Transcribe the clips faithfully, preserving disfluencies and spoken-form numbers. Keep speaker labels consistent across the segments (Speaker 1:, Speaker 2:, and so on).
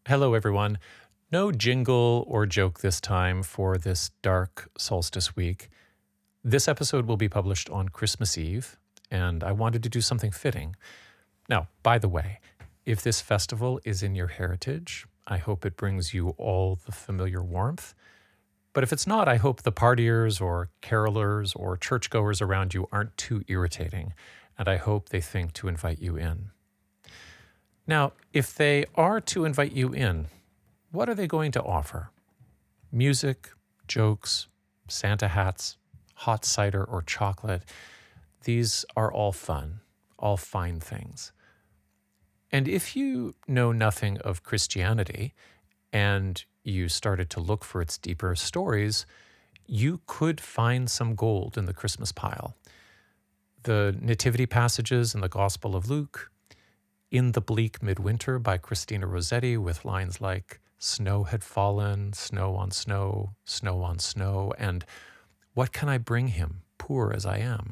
Speaker 1: Hello, everyone. No jingle or joke this time for this dark solstice week. This episode will be published on Christmas Eve, and I wanted to do something fitting. Now, by the way, if this festival is in your heritage, I hope it brings you all the familiar warmth. But if it's not, I hope the partiers or carolers or churchgoers around you aren't too irritating, and I hope they think to invite you in. Now, if they are to invite you in, what are they going to offer? Music, jokes, Santa hats, hot cider, or chocolate. These are all fun, all fine things. And if you know nothing of Christianity and you started to look for its deeper stories, you could find some gold in the Christmas pile. The nativity passages in the Gospel of Luke, In the Bleak Midwinter by Christina Rossetti with lines like, snow had fallen, snow on snow, snow on snow, and what can I bring him, poor as I am?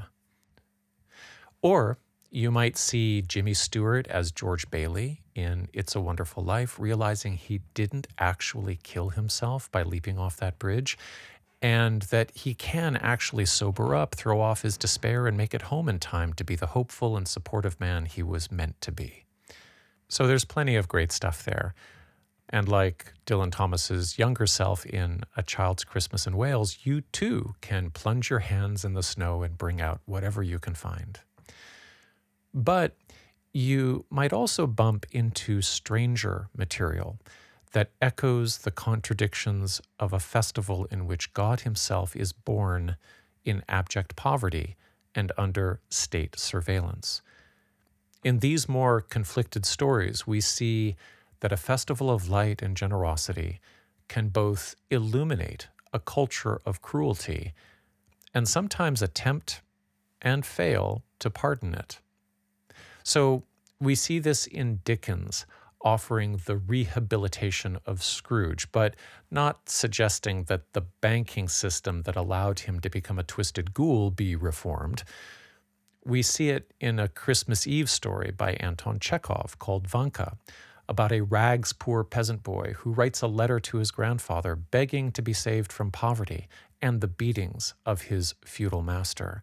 Speaker 1: Or you might see Jimmy Stewart as George Bailey in It's a Wonderful Life, realizing he didn't actually kill himself by leaping off that bridge, and that he can actually sober up, throw off his despair, and make it home in time to be the hopeful and supportive man he was meant to be. So there's plenty of great stuff there. And like Dylan Thomas's younger self in A Child's Christmas in Wales, you too can plunge your hands in the snow and bring out whatever you can find. But you might also bump into stranger material that echoes the contradictions of a festival in which God himself is born in abject poverty and under state surveillance. In these more conflicted stories, we see that a festival of light and generosity can both illuminate a culture of cruelty and sometimes attempt and fail to pardon it. So we see this in Dickens offering the rehabilitation of Scrooge, but not suggesting that the banking system that allowed him to become a twisted ghoul be reformed. We see it in a Christmas Eve story by Anton Chekhov called Vanka, about a rags-poor peasant boy who writes a letter to his grandfather begging to be saved from poverty and the beatings of his feudal master.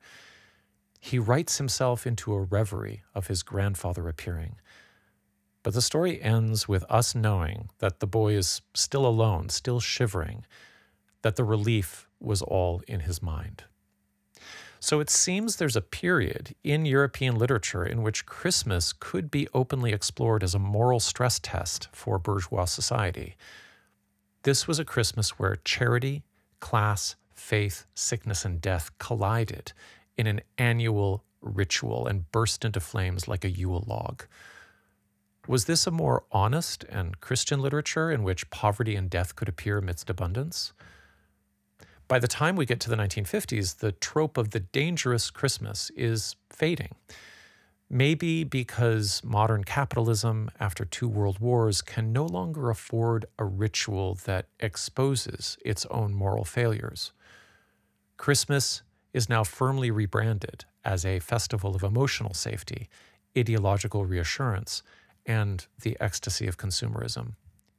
Speaker 1: He writes himself into a reverie of his grandfather appearing. But the story ends with us knowing that the boy is still alone, still shivering, that the relief was all in his mind. So it seems there's a period in European literature in which Christmas could be openly explored as a moral stress test for bourgeois society. This was a Christmas where charity, class, faith, sickness, and death collided in an annual ritual and burst into flames like a Yule log. Was this a more honest and Christian literature in which poverty and death could appear amidst abundance? By the time we get to the nineteen fifties, the trope of the dangerous Christmas is fading. Maybe because modern capitalism, after two world wars, can no longer afford a ritual that exposes its own moral failures. Christmas is now firmly rebranded as a festival of emotional safety, ideological reassurance, and the ecstasy of consumerism.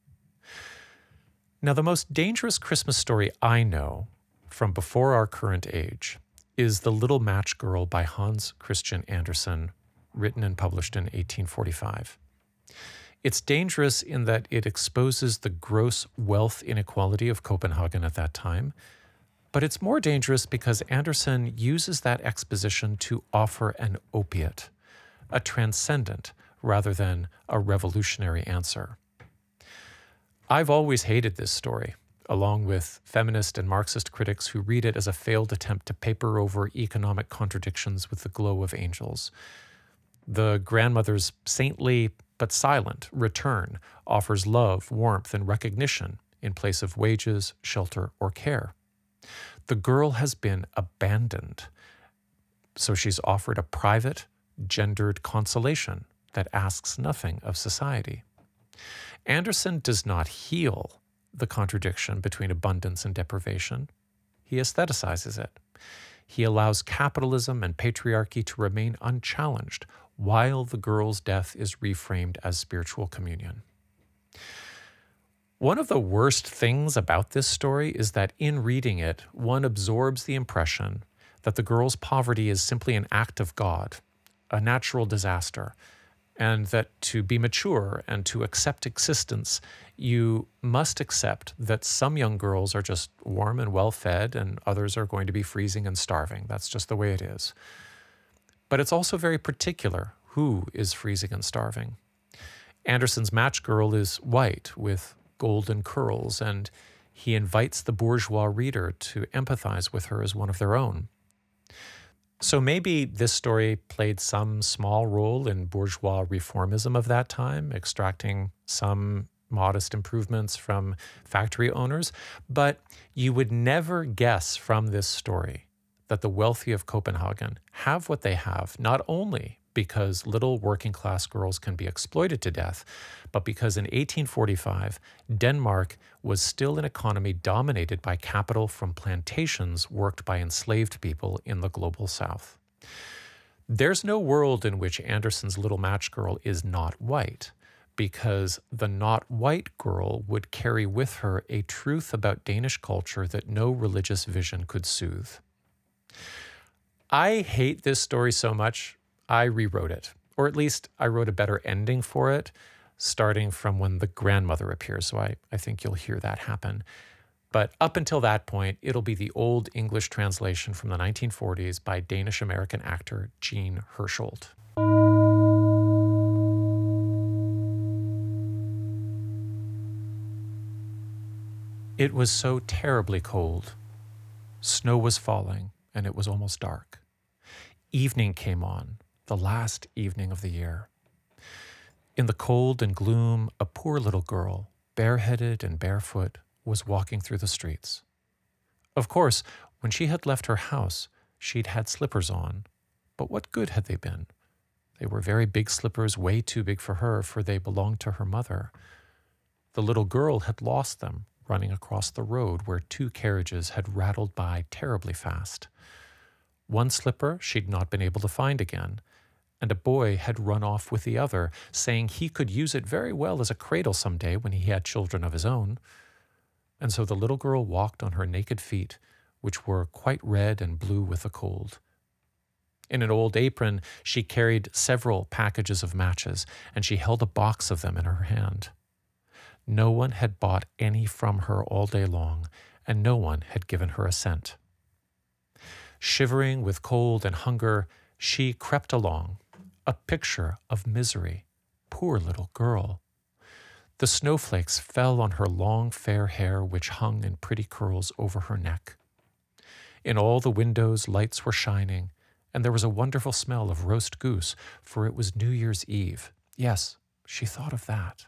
Speaker 1: Now, the most dangerous Christmas story I know from before our current age is The Little Match Girl by Hans Christian Andersen, written and published in eighteen forty-five. It's dangerous in that it exposes the gross wealth inequality of Copenhagen at that time, but it's more dangerous because Andersen uses that exposition to offer an opiate, a transcendent rather than a revolutionary answer. I've always hated this story, along with feminist and Marxist critics who read it as a failed attempt to paper over economic contradictions with the glow of angels. The grandmother's saintly but silent return offers love, warmth, and recognition in place of wages, shelter, or care. The girl has been abandoned, so she's offered a private, gendered consolation that asks nothing of society. Andersen does not heal the contradiction between abundance and deprivation. He aestheticizes it. He allows capitalism and patriarchy to remain unchallenged while the girl's death is reframed as spiritual communion. One of the worst things about this story is that in reading it, one absorbs the impression that the girl's poverty is simply an act of God, a natural disaster, and that to be mature and to accept existence, you must accept that some young girls are just warm and well fed and others are going to be freezing and starving. That's just the way it is. But it's also very particular who is freezing and starving. Anderson's match girl is white with golden curls, and he invites the bourgeois reader to empathize with her as one of their own. So maybe this story played some small role in bourgeois reformism of that time, extracting some modest improvements from factory owners, but you would never guess from this story that the wealthy of Copenhagen have what they have, not only because little working class girls can be exploited to death, but because in eighteen forty-five, Denmark was still an economy dominated by capital from plantations worked by enslaved people in the global south. There's no world in which Anderson's little match girl is not white, because the not white girl would carry with her a truth about Danish culture that no religious vision could soothe. I hate this story so much, I rewrote it, or at least I wrote a better ending for it, starting from when the grandmother appears. So I, I think you'll hear that happen. But up until that point, it'll be the old English translation from the nineteen forties by Danish-American actor Jean Hersholt. It was so terribly cold. Snow was falling, and it was almost dark. Evening came on, the last evening of the year. In the cold and gloom, a poor little girl, bareheaded and barefoot, was walking through the streets. Of course, when she had left her house, she'd had slippers on. But what good had they been? They were very big slippers, way too big for her, for they belonged to her mother. The little girl had lost them, running across the road where two carriages had rattled by terribly fast. One slipper she'd not been able to find again, and a boy had run off with the other, saying he could use it very well as a cradle someday when he had children of his own. And so the little girl walked on her naked feet, which were quite red and blue with the cold. In an old apron, she carried several packages of matches, and she held a box of them in her hand. No one had bought any from her all day long, and no one had given her a cent. Shivering with cold and hunger, she crept along, a picture of misery. Poor little girl. The snowflakes fell on her long fair hair, which hung in pretty curls over her neck. In all the windows, lights were shining, and there was a wonderful smell of roast goose, for it was New Year's Eve. Yes, she thought of that.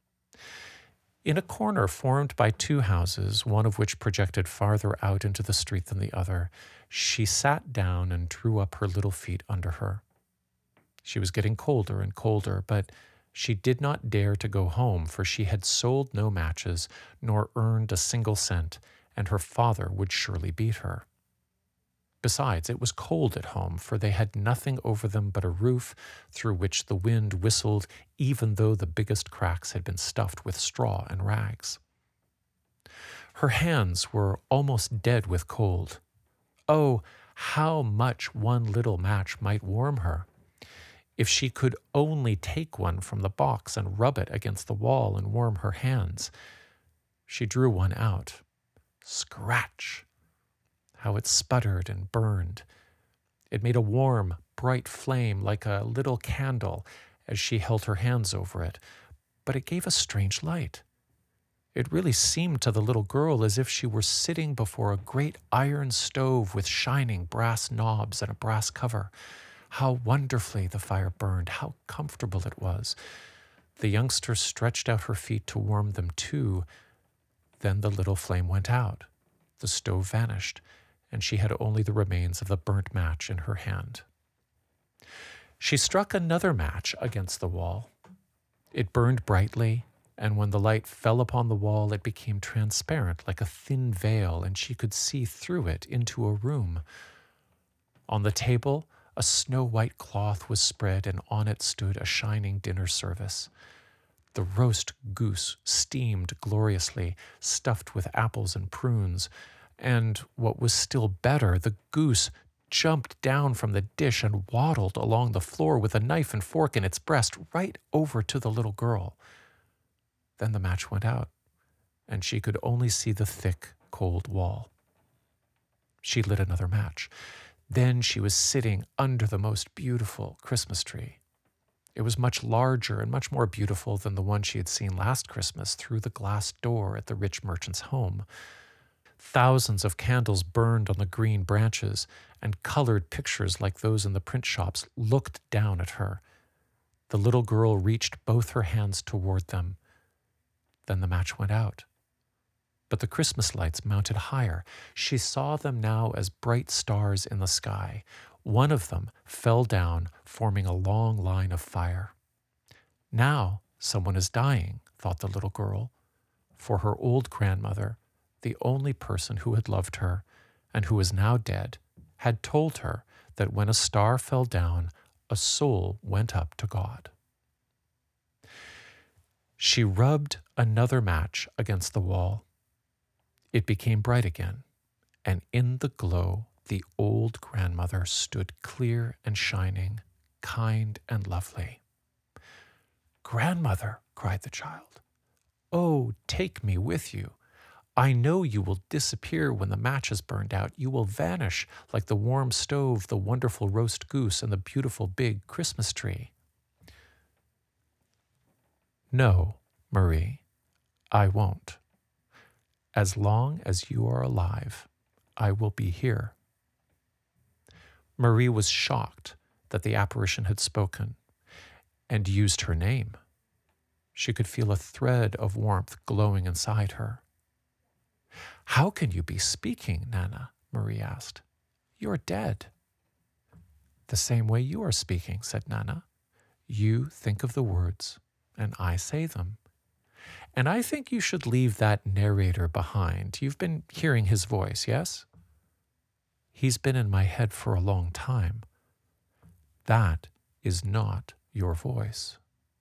Speaker 1: In a corner formed by two houses, one of which projected farther out into the street than the other, she sat down and drew up her little feet under her. She was getting colder and colder, but she did not dare to go home, for she had sold no matches, nor earned a single cent, and her father would surely beat her. Besides, it was cold at home, for they had nothing over them but a roof through which the wind whistled, even though the biggest cracks had been stuffed with straw and rags. Her hands were almost dead with cold. Oh, how much one little match might warm her! If she could only take one from the box and rub it against the wall and warm her hands. She drew one out. Scratch! How it sputtered and burned. It made a warm, bright flame like a little candle as she held her hands over it, but it gave a strange light. It really seemed to the little girl as if she were sitting before a great iron stove with shining brass knobs and a brass cover. How wonderfully the fire burned, how comfortable it was. The youngster stretched out her feet to warm them too. Then the little flame went out. The stove vanished, and she had only the remains of the burnt match in her hand. She struck another match against the wall. It burned brightly, and when the light fell upon the wall, it became transparent like a thin veil, and she could see through it into a room. On the table, a snow-white cloth was spread, and on it stood a shining dinner service. The roast goose steamed gloriously, stuffed with apples and prunes. And what was still better, the goose jumped down from the dish and waddled along the floor with a knife and fork in its breast right over to the little girl. Then the match went out, and she could only see the thick, cold wall. She lit another match. Then she was sitting under the most beautiful Christmas tree. It was much larger and much more beautiful than the one she had seen last Christmas through the glass door at the rich merchant's home. Thousands of candles burned on the green branches, and colored pictures like those in the print shops looked down at her. The little girl reached both her hands toward them. Then the match went out. But the Christmas lights mounted higher. She saw them now as bright stars in the sky. One of them fell down, forming a long line of fire. Now someone is dying, thought the little girl, for her old grandmother, the only person who had loved her and who was now dead, had told her that when a star fell down, a soul went up to God. She rubbed another match against the wall. It became bright again, and in the glow, the old grandmother stood clear and shining, kind and lovely. "Grandmother," cried the child, "oh, take me with you. I know you will disappear when the match is burned out. You will vanish like the warm stove, the wonderful roast goose, and the beautiful big Christmas tree." "No, Marie, I won't. As long as you are alive, I will be here." Marie was shocked that the apparition had spoken and used her name. She could feel a thread of warmth glowing inside her. "How can you be speaking, Nana?" Marie asked. "You're dead." "The same way you are speaking," said Nana. "You think of the words, and I say them. And I think you should leave that narrator behind. You've been hearing his voice, yes? He's been in my head for a long time. That is not your voice."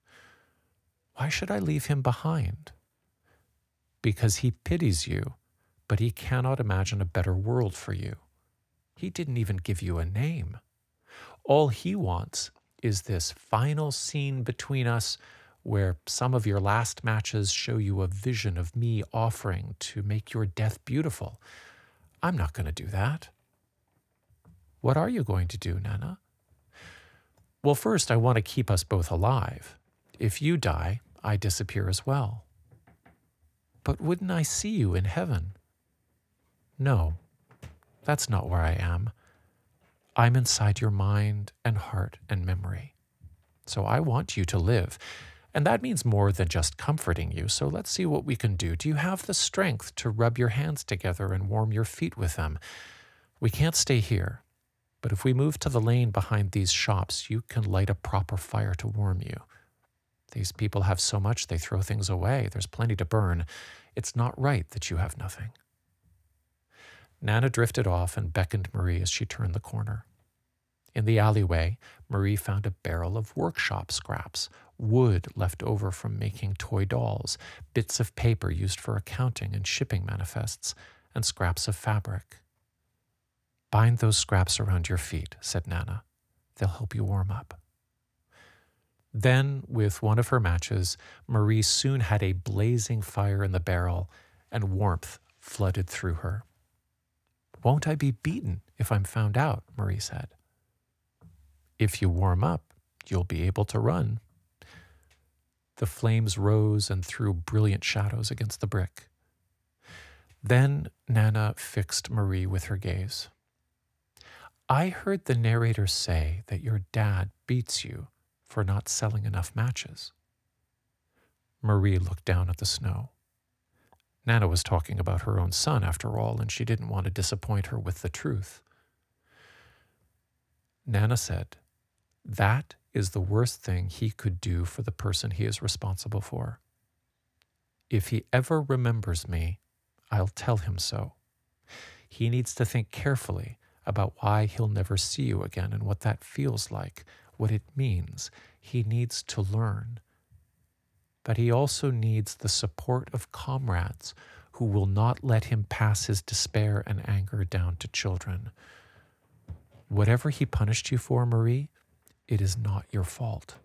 Speaker 1: "Why should I leave him behind?" "Because he pities you, but he cannot imagine a better world for you. He didn't even give you a name. All he wants is this final scene between us where some of your last matches show you a vision of me offering to make your death beautiful. I'm not going to do that." "What are you going to do, Nana?" "Well, first, I want to keep us both alive. If you die, I disappear as well." "But wouldn't I see you in heaven?" "No, that's not where I am. I'm inside your mind and heart and memory. So I want you to live. And that means more than just comforting you, so let's see what we can do. Do you have the strength to rub your hands together and warm your feet with them? We can't stay here, but if we move to the lane behind these shops, you can light a proper fire to warm you. These people have so much they throw things away. There's plenty to burn. It's not right that you have nothing." Nana drifted off and beckoned Marie as she turned the corner. In the alleyway, Marie found a barrel of workshop scraps, wood left over from making toy dolls, bits of paper used for accounting and shipping manifests, and scraps of fabric. "Bind those scraps around your feet," said Nana. "They'll help you warm up." Then, with one of her matches, Marie soon had a blazing fire in the barrel, and warmth flooded through her. "Won't I be beaten if I'm found out?" Marie said. "If you warm up, you'll be able to run." The flames rose and threw brilliant shadows against the brick. Then Nana fixed Marie with her gaze. "I heard the narrator say that your dad beats you for not selling enough matches." Marie looked down at the snow. Nana was talking about her own son, after all, and she didn't want to disappoint her with the truth. Nana said, "That is the worst thing he could do for the person he is responsible for. If he ever remembers me, I'll tell him so. He needs to think carefully about why he'll never see you again and what that feels like, what it means. He needs to learn." but he also needs the support of comrades who will not let him pass his despair and anger down to children. Whatever he punished you for, Marie, it is not your fault.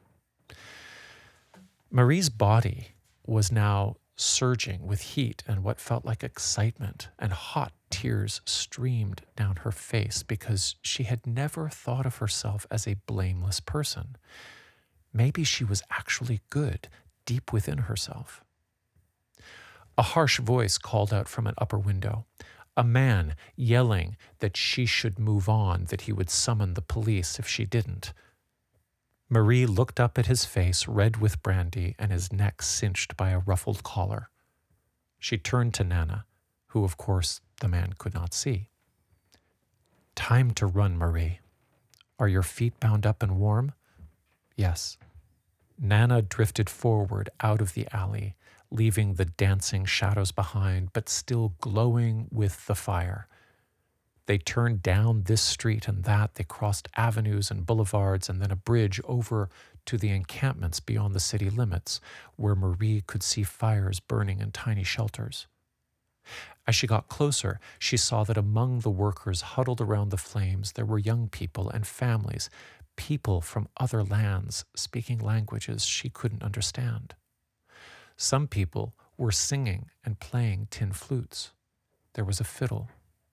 Speaker 1: Marie's body was now surging with heat and what felt like excitement, and hot tears streamed down her face because she had never thought of herself as a blameless person. Maybe she was actually good deep within herself. A harsh voice called out from an upper window, a man yelling that she should move on, that he would summon the police if she didn't. Marie looked up at his face, red with brandy and his neck cinched by a ruffled collar. She turned to Nana, who, of course, the man could not see. Time to run, Marie. Are your feet bound up and warm? Yes. Nana drifted forward out of the alley, leaving the dancing shadows behind, but still glowing with the fire. They turned down this street and that. They crossed avenues and boulevards and then a bridge over to the encampments beyond the city limits, where Marie could see fires burning in tiny shelters. As she got closer, she saw that among the workers huddled around the flames, there were young people and families, people from other lands speaking languages she couldn't understand. Some people were singing and playing tin flutes. There was a fiddle.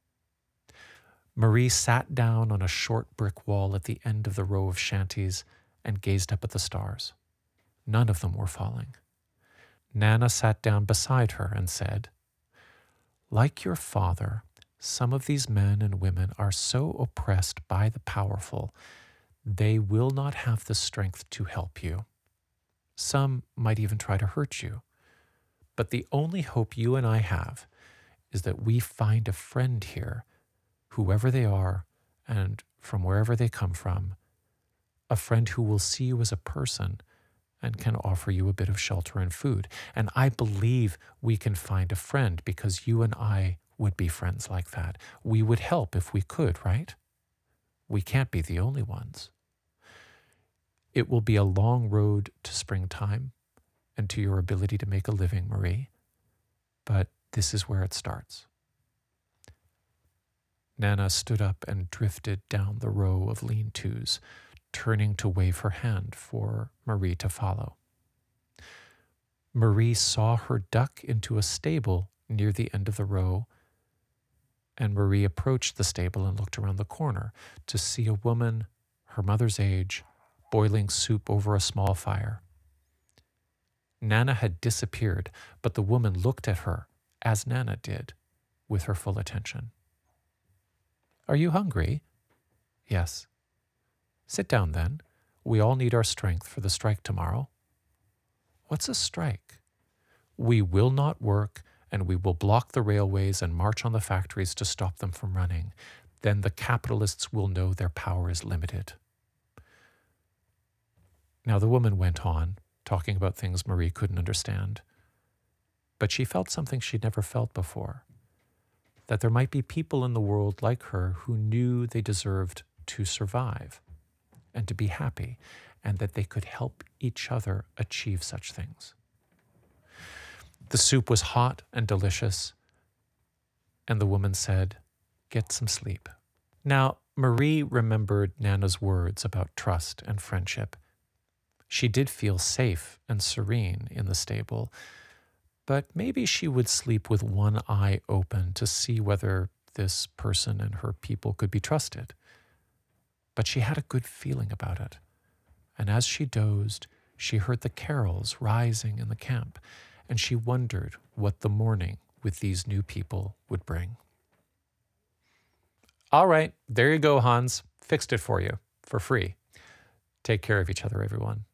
Speaker 1: Marie sat down on a short brick wall at the end of the row of shanties and gazed up at the stars. None of them were falling. Nana sat down beside her and said, like your father, some of these men and women are so oppressed by the powerful, they will not have the strength to help you. Some might even try to hurt you. But the only hope you and I have is that we find a friend here, whoever they are and from wherever they come from, a friend who will see you as a person and can offer you a bit of shelter and food. And I believe we can find a friend because you and I would be friends like that. We would help if we could, right? We can't be the only ones. It will be a long road to springtime and to your ability to make a living, Marie, but this is where it starts. Nana stood up and drifted down the row of lean-tos, turning to wave her hand for Marie to follow. Marie saw her duck into a stable near the end of the row, and Marie approached the stable and looked around the corner to see a woman, her mother's age, boiling soup over a small fire. Nana had disappeared, but the woman looked at her, as Nana did, with her full attention. Are you hungry? Yes. Sit down then. We all need our strength for the strike tomorrow. What's a strike? We will not work, and we will block the railways and march on the factories to stop them from running. Then the capitalists will know their power is limited. Now the woman went on, talking about things Marie couldn't understand. But she felt something she'd never felt before, that there might be people in the world like her who knew they deserved to survive and to be happy, and that they could help each other achieve such things. The soup was hot and delicious, and the woman said, "Get some sleep." Now, Marie remembered Nana's words about trust and friendship. She did feel safe and serene in the stable, but maybe she would sleep with one eye open to see whether this person and her people could be trusted. But she had a good feeling about it, and as she dozed, she heard the carols rising in the camp, and she wondered what the morning with these new people would bring. All right, there you go, Hans. Fixed it for you, for free. Take care of each other, everyone.